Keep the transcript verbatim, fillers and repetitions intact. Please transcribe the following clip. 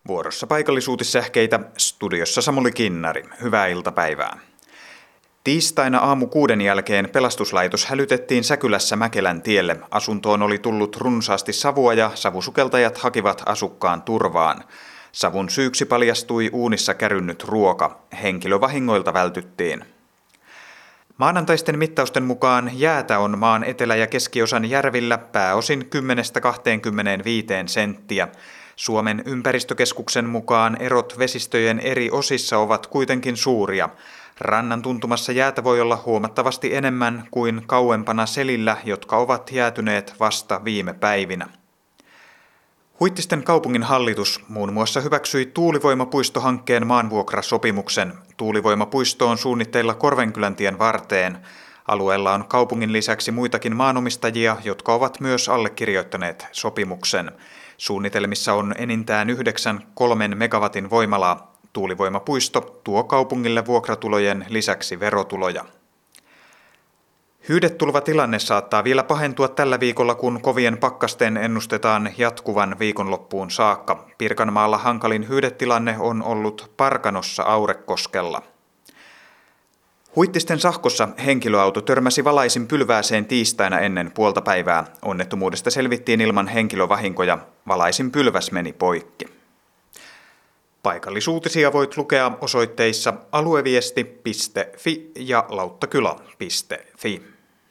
Vuorossa paikallisuutissähkeitä, studiossa Samuli Kinnari. Hyvää iltapäivää. Tiistaina aamu kuuden jälkeen pelastuslaitos hälytettiin Säkylässä Mäkelän tielle. Asuntoon oli tullut runsaasti savua ja savusukeltajat hakivat asukkaan turvaan. Savun syyksi paljastui uunissa kärynnyt ruoka. Henkilövahingoilta vältyttiin. Maanantaisten mittausten mukaan jäätä on maan etelä- ja keskiosan järvillä pääosin kymmenestä kahteenkymmeneenviiteen senttiä. Suomen ympäristökeskuksen mukaan erot vesistöjen eri osissa ovat kuitenkin suuria. Rannan tuntumassa jäätä voi olla huomattavasti enemmän kuin kauempana selillä, jotka ovat jäätyneet vasta viime päivinä. Huittisten kaupungin hallitus muun muassa hyväksyi tuulivoimapuistohankkeen maanvuokrasopimuksen. Tuulivoimapuisto on suunnitteilla Korvenkyläntien varteen. Alueella on kaupungin lisäksi muitakin maanomistajia, jotka ovat myös allekirjoittaneet sopimuksen. Suunnitelmissa on enintään yhdeksän kolmen megawatin voimalaa. Tuulivoimapuisto tuo kaupungille vuokratulojen lisäksi verotuloja. Hyydetulvatilanne saattaa vielä pahentua tällä viikolla, kun kovien pakkasten ennustetaan jatkuvan viikonloppuun saakka. Pirkanmaalla hankalin hyydetilanne on ollut Parkanossa Aurekoskella. Huittisten Sahkossa henkilöauto törmäsi valaisin pylvääseen tiistaina ennen puolta päivää. Onnettomuudesta selvittiin ilman henkilövahinkoja. Valaisin pylväs meni poikki. Paikallisuutisia voit lukea osoitteissa alueviesti piste fi ja lauttakyla piste fi.